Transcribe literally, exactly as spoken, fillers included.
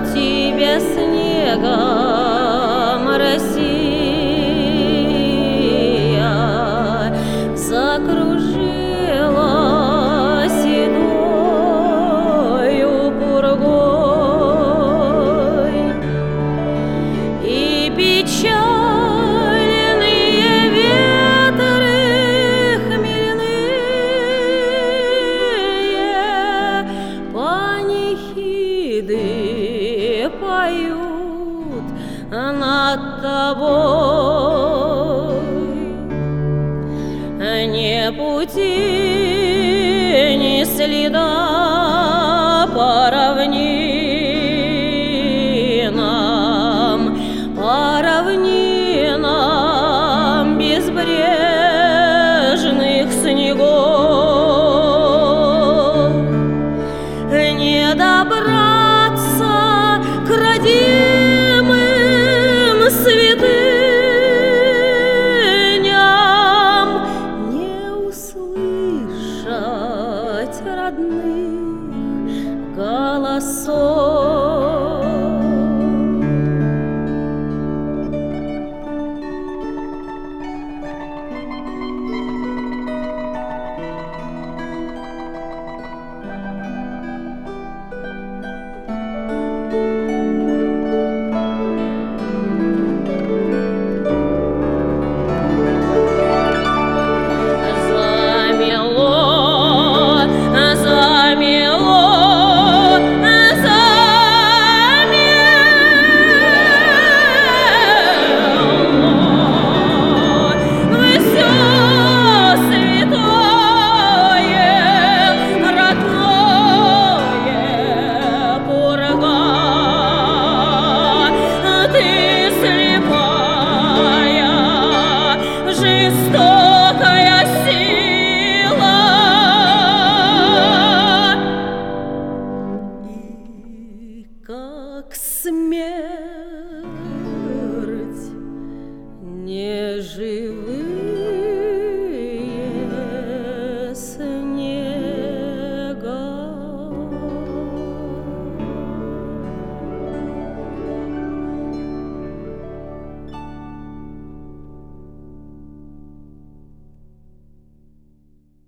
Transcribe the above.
тебе снегом Россия закружила седою пургой, и печальные ветры хмельные панихиды поют над тобой. Ни пути, ни следа по равнинам, по равнинам безбрежных снегов. Не добраться к родимым святыням, не услышать родных голосов. Жестокая сила, и как смерть